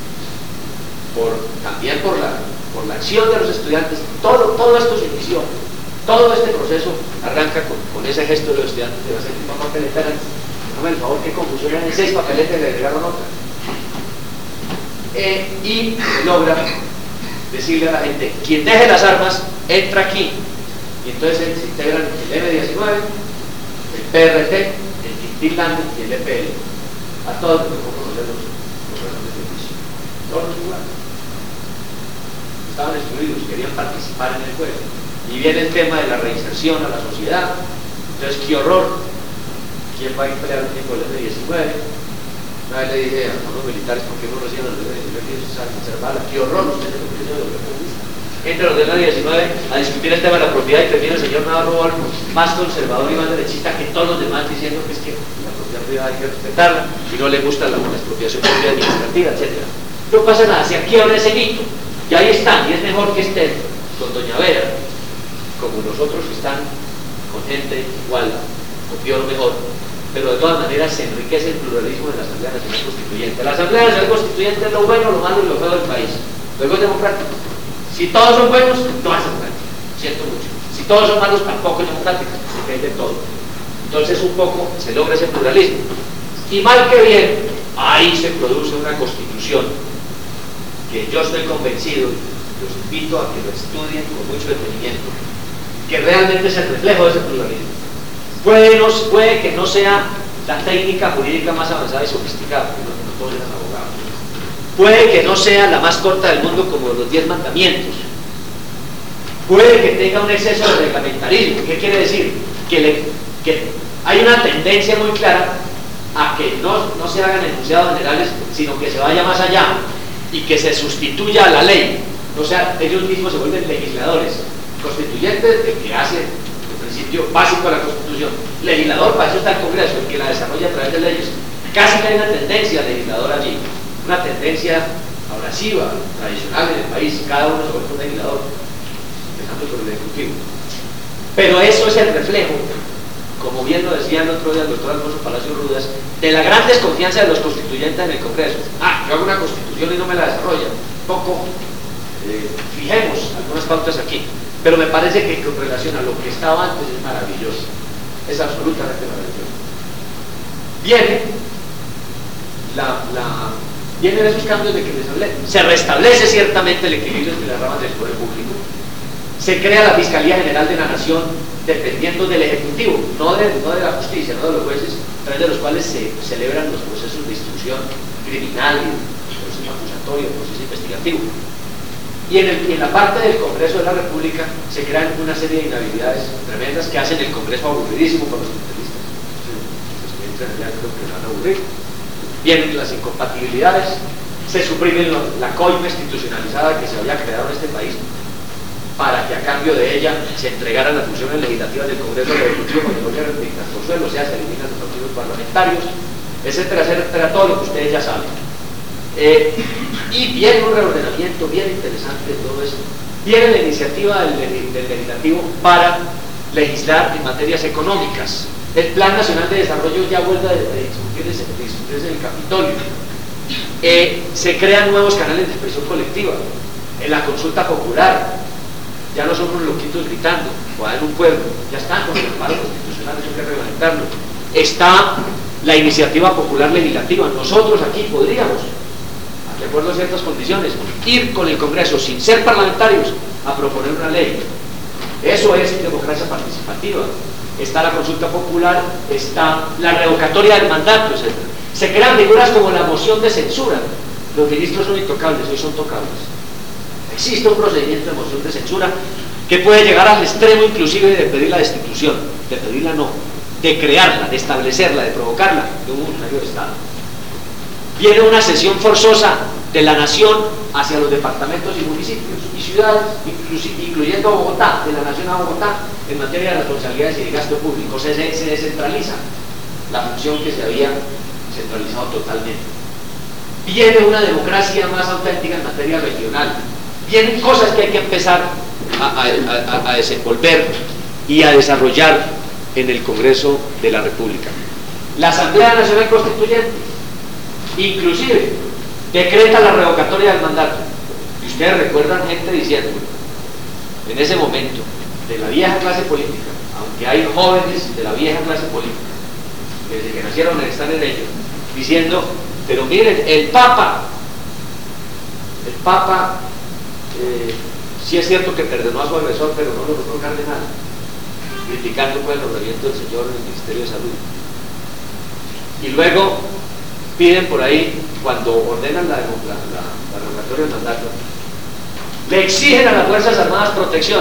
también por la acción de los estudiantes, todo esto se inició, todo este proceso arranca con ese gesto de los estudiantes de la séptima papeleta. Dame el favor, qué confusión, eran 6 papeletas y le agregaron otra. Y logra decirle a la gente, quien deje las armas entra aquí, y entonces se integran el M19, el PRT, el Quintil y el EPL. A todos les tocó conocer los razones de juicio, todos iguales, estaban excluidos, querían participar en el juego. Y viene el tema de la reinserción a la sociedad. Entonces, qué horror, ¿quién va a emplear el tiempo del M19? Una vez le dije a unos militares, ¿por qué no reciben los M19? ¡Qué horror! Ustedes lo que yo lo entre los de la 19 a discutir el tema de la propiedad y termina el señor Navarro Olmo más conservador y más derechista que todos los demás, diciendo que es que la propiedad privada hay que respetarla y no le gusta la expropiación propia administrativa, etc. No pasa nada, se quiebra ese mito y ahí están, y es mejor que estén con doña Vera como los otros que están con gente igual o peor o mejor, pero de todas maneras se enriquece el pluralismo de la Asamblea Nacional Constituyente. La Asamblea Nacional Constituyente es lo bueno, lo malo y lo feo del país. Luego es democrático. Si todos son buenos, no es democrático. Siento mucho. Si todos son malos, tampoco es democrático, porque hay de todo. Entonces un poco se logra ese pluralismo. Y mal que bien, ahí se produce una constitución que yo estoy convencido, los invito a que lo estudien con mucho detenimiento, que realmente es el reflejo de ese pluralismo. Puede que no sea la técnica jurídica más avanzada y sofisticada, porque no todos eran abogados. Puede que no sea la más corta del mundo como los 10 mandamientos. Puede que tenga un exceso de reglamentarismo. ¿Qué quiere decir? Que hay una tendencia muy clara a que no se hagan enunciados generales, sino que se vaya más allá y que se sustituya a la ley. O sea, ellos mismos se vuelven legisladores. Constituyentes, el que hace el principio básico de la Constitución. Legislador, para eso está el Congreso, el que la desarrolla a través de leyes. Casi que hay una tendencia legisladora allí, una tendencia abrasiva, tradicional en el país. Cada uno se vuelve un legislador, empezando por el Ejecutivo. Pero eso es el reflejo, como bien lo decía el otro día el doctor Alfonso Palacio Rudas, de la gran desconfianza de los constituyentes en el Congreso. Yo hago una constitución y no me la desarrolla. Fijemos algunas pautas aquí. Pero me parece que con relación a lo que estaba antes es maravilloso. Es absolutamente maravilloso. Vienen esos cambios de que se restablece ciertamente el equilibrio entre las ramas del poder público. Se crea la Fiscalía General de la Nación dependiendo del Ejecutivo, no de la justicia, no de los jueces, a través de los cuales se celebran los procesos de instrucción criminal, el proceso acusatorio, el proceso investigativo. Y en la parte del Congreso de la República se crean una serie de inhabilidades tremendas que hacen el Congreso aburridísimo para los periodistas. Ya creo que van a aburrir. Vienen las incompatibilidades, se suprime la coima institucionalizada que se había creado en este país para que a cambio de ella se entregaran las funciones legislativas del Congreso del Ejecutivo cuando no eran dignas por suelo, o sea, se eliminan los partidos parlamentarios, etcétera, etcétera, todo lo que ustedes ya saben. Y viene un reordenamiento bien interesante de todo eso. Viene la iniciativa del legislativo para legislar en materias económicas. El Plan Nacional de Desarrollo ya vuelve a discutirse en el Capitolio. Se crean nuevos canales de expresión colectiva. En la consulta popular, ya no son unos loquitos gritando, o en un pueblo, ya están con el amparo constitucional, eso hay que reglamentarlo. Está la iniciativa popular legislativa. Nosotros aquí podríamos, de acuerdo a ciertas condiciones, ir con el Congreso sin ser parlamentarios a proponer una ley. Eso es democracia participativa. Está la consulta popular, está la revocatoria del mandato, etc. Se crean figuras como la moción de censura. Los ministros son intocables, hoy son tocables. Existe un procedimiento de moción de censura que puede llegar al extremo inclusive de pedir la destitución, de pedirla no, de crearla, de establecerla, de provocarla de un funcionario de Estado. Viene una cesión forzosa de la nación hacia los departamentos y municipios y ciudades, incluyendo Bogotá, de la nación a Bogotá, en materia de responsabilidades y de gasto público. Se descentraliza la función que se había centralizado totalmente. Viene una democracia más auténtica en materia regional. Vienen cosas que hay que empezar a desenvolver y a desarrollar en el Congreso de la República. La Asamblea Nacional Constituyente, inclusive, decreta la revocatoria del mandato. Y ustedes recuerdan gente diciendo, en ese momento, de la vieja clase política, aunque hay jóvenes de la vieja clase política, desde que nacieron están en ello, diciendo, pero miren, el Papa, sí es cierto que perdonó a su agresor, pero no lo nombró cardenal, criticando pues el nombramiento del señor en el Ministerio de Salud. Y luego piden por ahí, cuando ordenan la revocatoria del mandato, le exigen a las Fuerzas Armadas protección.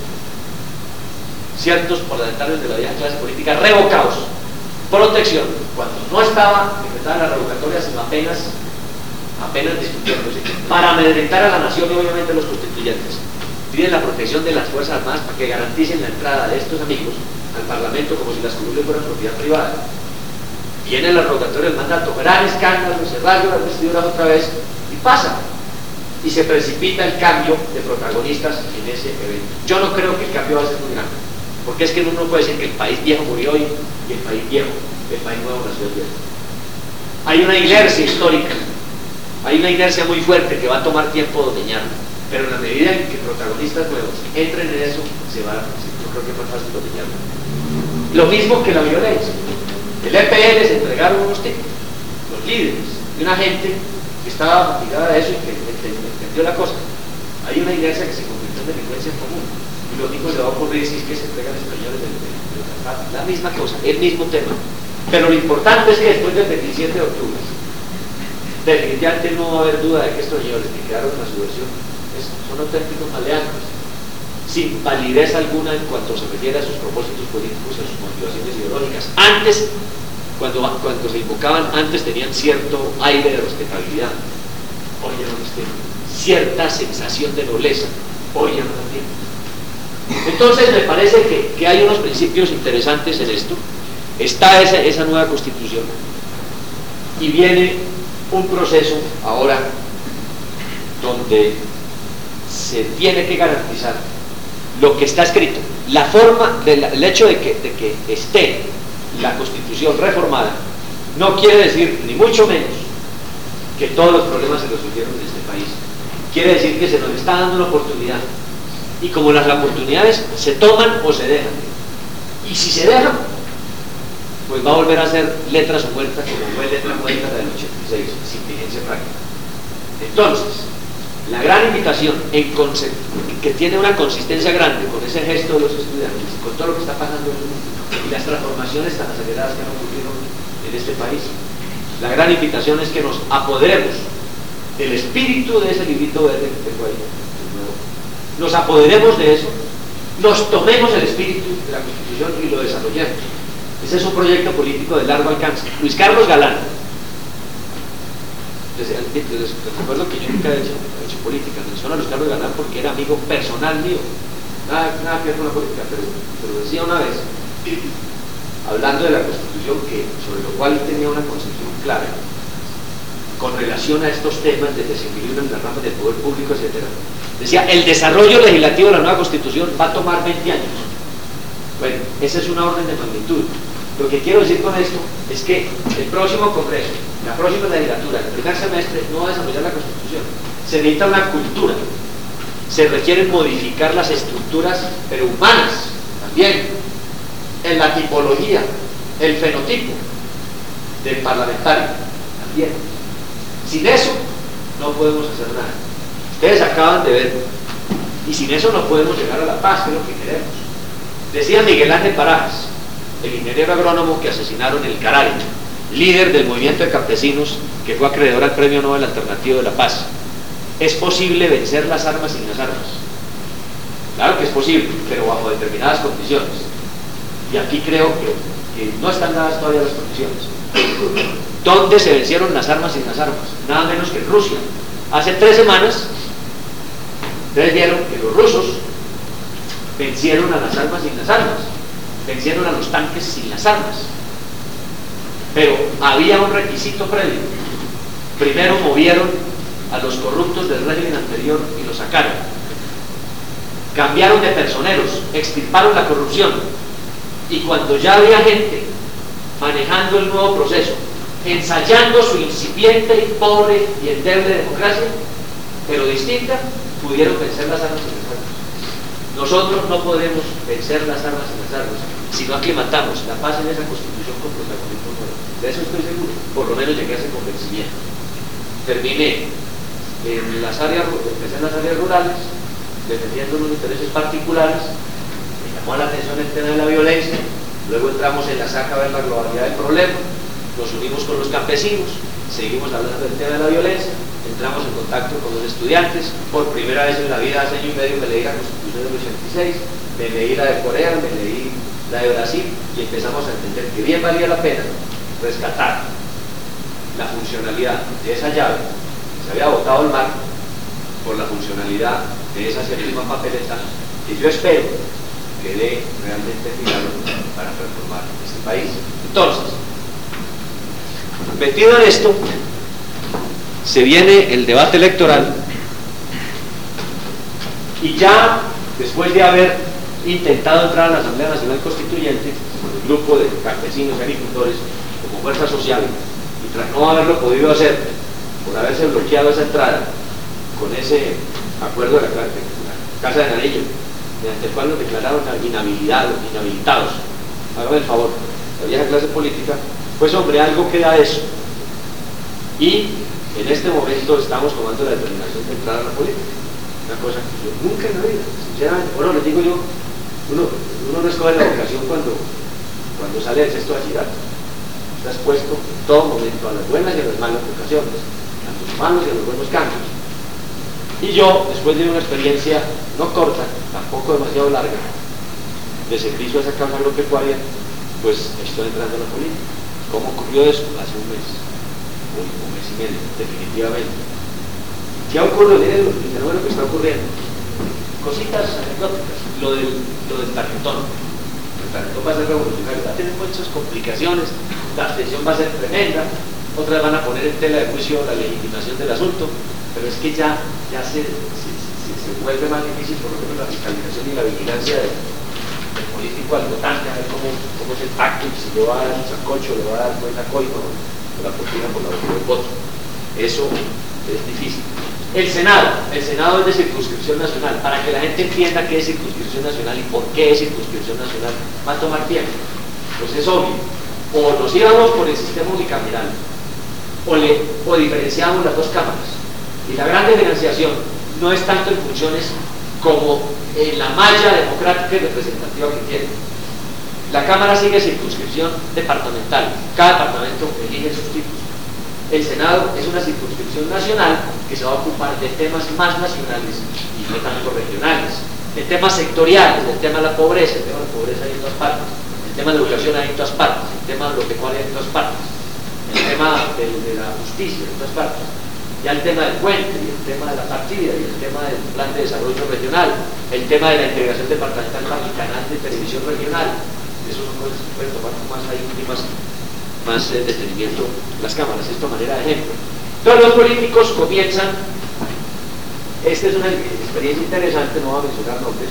Ciertos parlamentarios de la vieja clase política revocados, protección, cuando no estaba decretada la revocatoria, sino apenas discutiéndose, para amedrentar a la nación y obviamente a los constituyentes. Piden la protección de las Fuerzas Armadas para que garanticen la entrada de estos amigos al Parlamento como si las curules fueran propiedad privada. Viene la revocatoria del mandato, gran escándalo, se rasga las vestiduras otra vez y pasa. Y se precipita el cambio de protagonistas en ese evento. Yo no creo que el cambio va a ser muy grande, porque es que uno no puede decir que el país viejo murió hoy y el país nuevo nació ayer. Hay una inercia histórica, hay una inercia muy fuerte que va a tomar tiempo domeñarla, pero en la medida en que protagonistas nuevos entren en eso, yo creo que es más fácil domeñarla. Lo mismo que la violencia. El EPL se entregaron unos técnicos, los líderes, de una gente que estaba fatigada de eso y que entendió la cosa. Hay una inercia que se convirtió en delincuencia común. Y lo mismo le va a ocurrir si es que se entregan españoles del Calafate. La misma cosa, el mismo tema. Pero lo importante es que después del 27 de octubre, definitivamente no va a haber duda de que estos señores que quedaron en la subversión son auténticos maleantes, sin validez alguna en cuanto se refiere a sus propósitos políticos y a sus motivaciones ideológicas. Antes, cuando se invocaban, antes tenían cierto aire de respetabilidad, hoy ya no los tienen. Cierta sensación de nobleza, hoy ya no la tienen. Entonces me parece que hay unos principios interesantes en esto. Está esa nueva constitución y viene un proceso ahora donde se tiene que garantizar lo que está escrito. La forma, el hecho de que esté la Constitución reformada no quiere decir, ni mucho menos, que todos los problemas se resolvieron en este país. Quiere decir que se nos está dando una oportunidad, y como las oportunidades se toman o se dejan, y si se dejan, pues va a volver a ser letras o muertas, como fue letra muerta la del 86, sin vigencia práctica. Entonces, la gran invitación que tiene una consistencia grande con ese gesto de los estudiantes y con todo lo que está pasando en el mundo y las transformaciones tan aceleradas que han ocurrido en este país, la gran invitación es que nos apoderemos del espíritu de ese librito verde que tengo ahí, nos apoderemos de eso, nos tomemos el espíritu de la Constitución y lo desarrollemos. Ese es un proyecto político de largo alcance. Luis Carlos Galán, les recuerdo que yo nunca he hecho política, menciono a Luis Carlos Galán porque era amigo personal mío, nada que ver con la política, pero decía una vez, hablando de la Constitución, sobre lo cual tenía una concepción clara con relación a estos temas de desequilibrio en las ramas del poder público, etc. Decía, el desarrollo legislativo de la nueva Constitución va a tomar 20 años. Bueno, esa es una orden de magnitud. Lo que quiero decir con esto es que el próximo Congreso, la próxima legislatura, el primer semestre, no va a desarrollar la Constitución. Se necesita una cultura. Se requieren modificar las estructuras, pero humanas también, en la tipología, el fenotipo del parlamentario también. Sin eso no podemos hacer nada. Ustedes acaban de ver, y sin eso no podemos llegar a la paz, que es lo que queremos. Decía Miguel Ángel Barajas, el ingeniero agrónomo que asesinaron en el Carari, líder del movimiento de campesinos que fue acreedor al Premio Nobel Alternativo de la Paz: es posible vencer las armas sin las armas. Claro que es posible, pero bajo determinadas condiciones. Y aquí creo que no están dadas todavía las condiciones. ¿Dónde se vencieron las armas sin las armas? Nada menos que en Rusia. Hace 3 semanas, ustedes vieron que los rusos vencieron a las armas sin las armas, vencieron a los tanques sin las armas. Pero había un requisito previo. Primero movieron a los corruptos del régimen anterior y los sacaron. Cambiaron de personeros, extirparon la corrupción, y cuando ya había gente manejando el nuevo proceso, ensayando su incipiente y pobre y endeble democracia, pero distinta, pudieron vencer las armas sin las armas. Nosotros no podemos vencer las armas sin las armas si no aclimatamos la paz en esa Constitución con protagonismo nuevo. De eso estoy seguro, por lo menos llegué a ese convencimiento. Terminé en las áreas, empecé en las áreas rurales, defendiendo unos intereses particulares. Me llamó la atención el tema de la violencia. Luego entramos en la SAC a ver la globalidad del problema, nos unimos con los campesinos, seguimos hablando del tema de la violencia, entramos en contacto con los estudiantes. Por primera vez en la vida, hace año y medio, me leí la Constitución del 86, me leí la de Corea, me leí la de Brasil, y empezamos a entender que bien valía la pena rescatar la funcionalidad de esa llave que se había botado al mar por la funcionalidad de esa séptima papeleta, que yo espero que dé realmente milagro para transformar este país. Entonces, metido en esto, se viene el debate electoral, y ya después de haber intentado entrar a la Asamblea Nacional Constituyente con el grupo de campesinos y agricultores como fuerza social, y tras no haberlo podido hacer por haberse bloqueado esa entrada con ese acuerdo de la Casa de Nariño, mediante el cual nos declararon inhabilitados, hágame el favor, la vieja clase política, pues hombre, algo queda de eso. Y en este momento estamos tomando la determinación de entrar a la política, una cosa que yo nunca en la vida, sinceramente, bueno, les digo yo, uno no escoge la vocación cuando sale del sexto bachillerato. Está expuesto en todo momento a las buenas y a las malas vocaciones, a los malos y a los buenos cambios. Y yo, después de una experiencia no corta, tampoco demasiado larga, de servicio a esa causa agropecuaria, pues estoy entrando a la política. ¿Cómo ocurrió eso? Hace un mes y medio, definitivamente. ¿Qué ha ocurrido? Miren el fenómeno que está ocurriendo. Cositas anecdóticas. Lo del tarjetón. El tarjetón va a ser revolucionario, va a tener muchas complicaciones, la abstención va a ser tremenda, otras van a poner en tela de juicio la legitimación del asunto, pero es que ya se vuelve más difícil, por lo menos la fiscalización y la vigilancia del político al votante, a ver cómo es el pacto, y si le va a dar un sancocho, le va a dar buena coima o la propina por la del voto. Eso es difícil. El Senado es de circunscripción nacional. Para que la gente entienda qué es circunscripción nacional y por qué es circunscripción nacional, va a tomar tiempo. Pues es obvio, o nos íbamos por el sistema unicameral, o diferenciamos las dos cámaras. Y la gran diferenciación no es tanto en funciones como en la malla democrática y representativa que tiene. La Cámara sigue circunscripción departamental, cada departamento elige sus tipos. El Senado es una circunscripción nacional que se va a ocupar de temas más nacionales y no tanto regionales, de temas sectoriales, del tema de la pobreza. El tema de la pobreza hay en todas partes, el tema de la educación hay en todas partes, el tema de agropecuaria hay en todas partes, el tema de la justicia en todas partes, ya el tema del puente, y el tema de la partida, y el tema del plan de desarrollo regional, el tema de la integración departamental para el canal de televisión regional. Eso son cosas que pueden tomar con más detenimiento las cámaras. Esto a manera de ejemplo. Todos los políticos comienzan, esta es una experiencia interesante, no voy a mencionar nombres,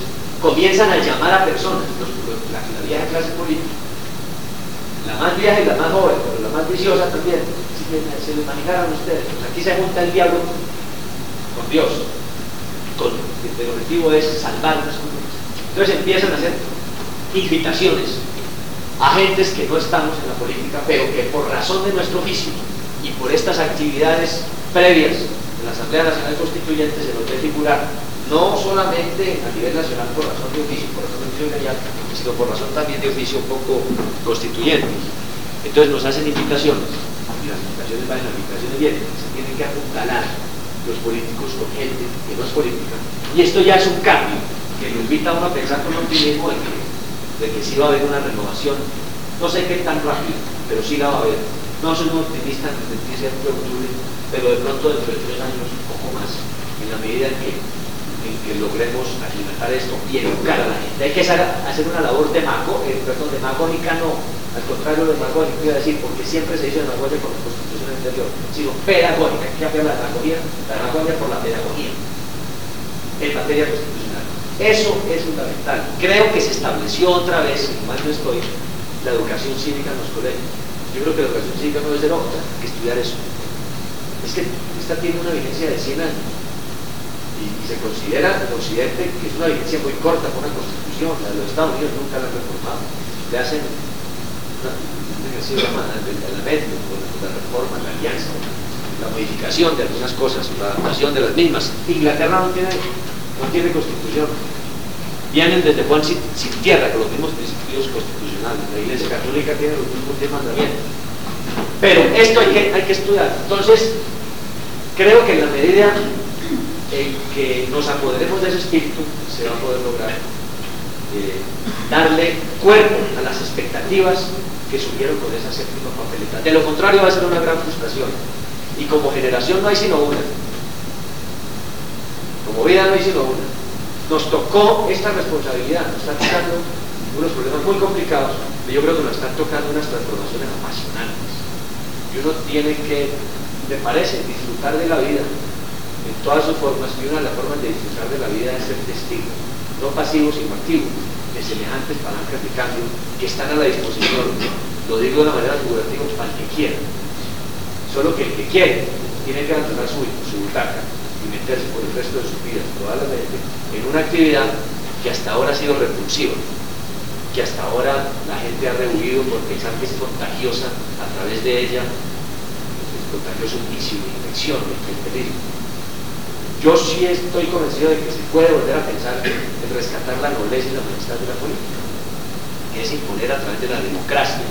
comienzan a llamar a personas, la vieja clase política, la más vieja y la más joven, pero la más viciosa también, si se lo imaginaran ustedes, pues aquí se junta el diablo con Dios, el objetivo es salvar las cosas. Entonces empiezan a hacer invitaciones a gentes que no estamos en la política, pero que por razón de nuestro oficio y por estas actividades previas de la Asamblea Nacional Constituyente se nos ve figurar, no solamente a nivel nacional por razón de oficio, sino por razón también de oficio un poco constituyente. Entonces nos hacen invitaciones, y las invitaciones van, las invitaciones vienen, se tienen que apuntalar los políticos con gente que no es política. Y esto ya es un cambio, que lo invita a uno a pensar con optimismo de que sí va a haber una renovación, no sé qué tan rápido, pero sí la va a haber. No soy un optimista en el 27 de octubre, pero de pronto dentro de 3 años, un poco más, en la medida en que logremos alimentar esto y educar a la gente. Hay que hacer una labor demagógica no, al contrario de demagógica, iba a decir, porque siempre se hizo demagogia con la Constitución anterior, sino pedagógica, hay que cambiar la demagogia por la pedagogía en materia constitucional. Eso es fundamental. Creo que se estableció otra vez, si mal no estoy, la educación cívica en los colegios. Yo creo que la educación cívica no es de otra, hay que estudiar eso. Es que esta tiene una vigencia de 100 años. Y se considera en Occidente que es una vigencia muy corta por una constitución. La de los Estados Unidos nunca la han reformado. Le hacen un ejercicio llamado el amendment, la reforma, la alianza, la modificación de algunas cosas, la adaptación de las mismas. Inglaterra no tiene constitución. Vienen desde Juan sin tierra, con los mismos principios constitucionales. La Iglesia Católica tiene los mismos 10 mandamientos. Pero esto hay que estudiar. Entonces, creo que en la medida en que nos apoderemos de ese espíritu, se va a poder lograr darle cuerpo a las expectativas que surgieron con esa séptima papeleta. De lo contrario va a ser una gran frustración. Y como generación no hay sino una. Como vida no hay sino una. Nos tocó esta responsabilidad, nos están tocando unos problemas muy complicados, pero yo creo que nos están tocando unas transformaciones apasionantes. Y uno tiene que, me parece, disfrutar de la vida en todas sus formas, y una de las formas de disfrutar de la vida es ser testigo, no pasivo sino activo, de semejantes palancas de cambio que están a la disposición, lo digo de una manera figurativa, para el que quiera. Solo que el que quiere tiene que abandonar su butaca y meterse por el resto de su vida, probablemente, en una actividad que hasta ahora ha sido repulsiva, que hasta ahora la gente ha rehuido por pensar que es contagiosa a través de ella, es contagioso un vicio, una infección, el peligro. Yo sí estoy convencido de que se puede volver a pensar en rescatar la nobleza y la majestad de la política, que es imponer a través de la democracia,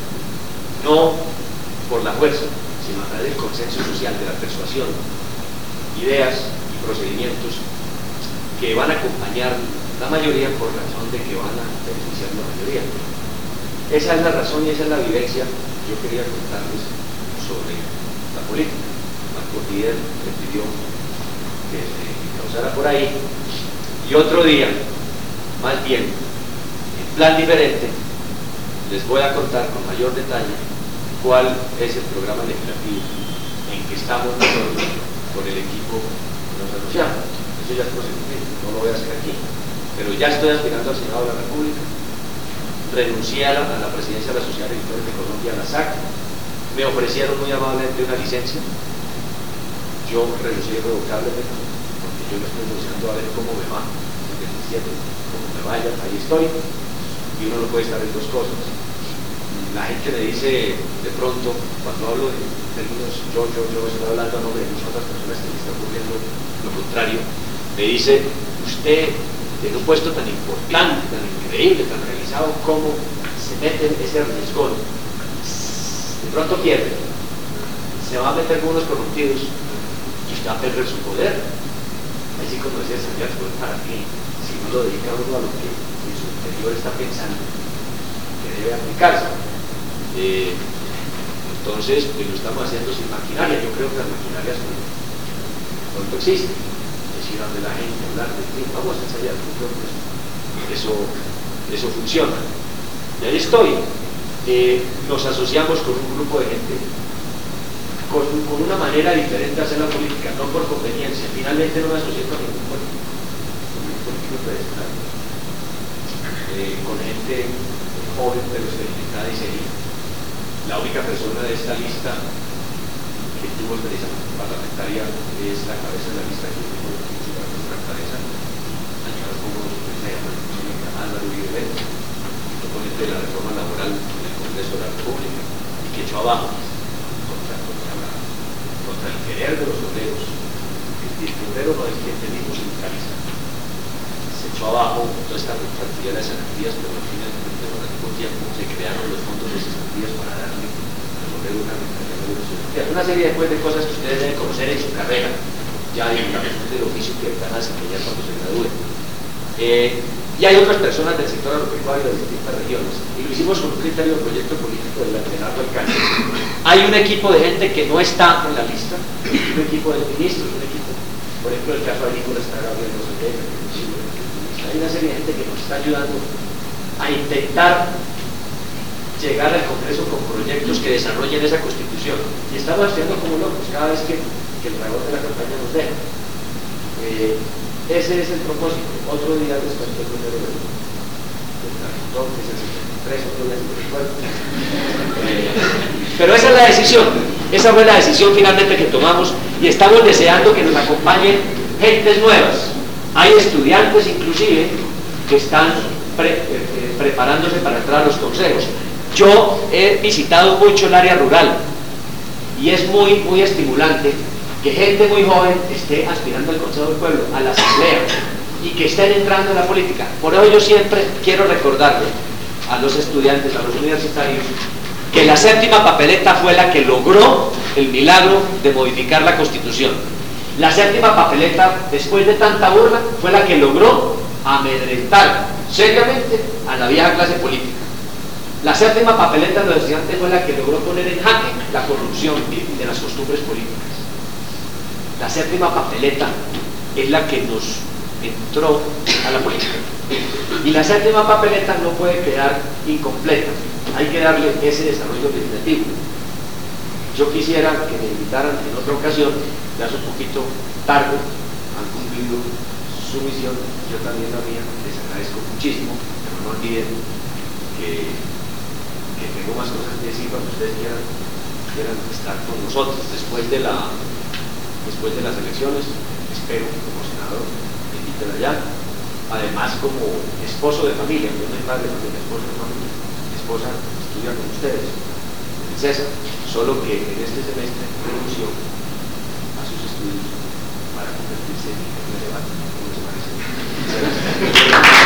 no por la fuerza, sino a través del consenso social, de la persuasión, ideas y procedimientos que van a acompañar la mayoría por razón de que van a beneficiar la mayoría. Esa es la razón y esa es la vivencia que yo quería contarles sobre la política. Marco Díaz me pidió que causara por ahí, y otro día, más bien, en plan diferente, les voy a contar con mayor detalle cuál es el programa legislativo en que estamos nosotros con el equipo que nos asociamos. Eso ya es procedimiento, no lo voy a hacer aquí, pero ya estoy aspirando al Senado de la República, renuncié a la presidencia de la Sociedad de Editores de Colombia, la SAC, me ofrecieron muy amablemente una licencia. Yo renuncié irrevocablemente, porque yo me estoy negociando a ver cómo me va, el 27, cómo me vaya, ahí estoy, y uno no puede estar en dos cosas. La gente me dice, de pronto, cuando hablo de términos, yo estoy hablando a nombre de muchas otras personas que me está ocurriendo lo contrario, me dice, usted, en un puesto tan importante, tan increíble, tan realizado, ¿cómo se mete en ese riesgón? De pronto pierde, se va a meter con unos corrompidos, y usted va a perder su poder. Así como decía Santiago, ¿para qué? Si no lo dedica uno a lo que en su interior está pensando que debe aplicarse. Entonces, pues lo estamos haciendo sin maquinaria. Yo creo que las maquinarias pronto existen. Es ir a donde la gente, hablar de ti, vamos a ensayar. Yo creo que eso funciona. Y ahí estoy. Nos asociamos con un grupo de gente con una manera diferente de hacer la política, no por conveniencia. Finalmente no me asocié con ningún político tradicional. con gente joven pero experimentada y seria. La única persona de esta lista que tuvo experiencia parlamentaria es la cabeza de la lista que tuvo nuestra cabeza, años como Álvaro Uribe Vélez, proponente de la reforma laboral en el Congreso de la República, y que echó abajo contra el querer de los obreros. El obrero no es quien tenemos sindicalista. Se echó abajo toda esta cantidad de cesantías, pero al final, al mismo tiempo, se crearon los fondos de cesantías para darle a los obreros una rentabilidad de los cesantías. Una serie después de cosas que ustedes deben conocer en su carrera, ya en la cuestión del oficio que van a desempeñar cuando se gradúen. Y hay otras personas del sector agropecuario de distintas regiones, y lo hicimos con un criterio de proyecto político de largo alcance. Hay un equipo de gente que no está en la lista, un equipo de ministros, un equipo, por ejemplo, el caso agrícola está Gabriel Rosalén, hay una serie de gente que nos está ayudando a intentar llegar al Congreso con proyectos que desarrollen esa Constitución, y estamos haciendo como locos cada vez que el fragor de la campaña nos deja. Ese es el propósito. Otro día después del número de que es el 73, otro día el 74. Pero esa es la decisión. Esa fue la decisión finalmente que tomamos, y estamos deseando que nos acompañen gentes nuevas. Hay estudiantes inclusive que están preparándose para entrar a los consejos. Yo he visitado mucho el área rural y es muy estimulante que gente muy joven esté aspirando al Consejo del Pueblo, a la Asamblea, y que estén entrando en la política. Por eso yo siempre quiero recordarle a los estudiantes, a los universitarios, que la séptima papeleta fue la que logró el milagro de modificar la Constitución. La séptima papeleta, después de tanta burla, fue la que logró amedrentar seriamente a la vieja clase política. La séptima papeleta de los estudiantes fue la que logró poner en jaque la corrupción de las costumbres políticas. La séptima papeleta es la que nos entró a la política. Y la séptima papeleta no puede quedar incompleta. Hay que darle ese desarrollo legislativo. Yo quisiera que me invitaran en otra ocasión, ya es un poquito tarde, han cumplido su misión, yo también la mía, les agradezco muchísimo, pero no olviden que tengo más cosas que decir cuando ustedes quieran estar con nosotros después de las elecciones. Espero como senador me inviten allá, además como esposo de familia, yo no soy padre de familia, esposo de familia. Mi esposa estudia con ustedes, César, solo que en este semestre renunció a sus estudios para convertirse en relevante. ¿Cómo les parece?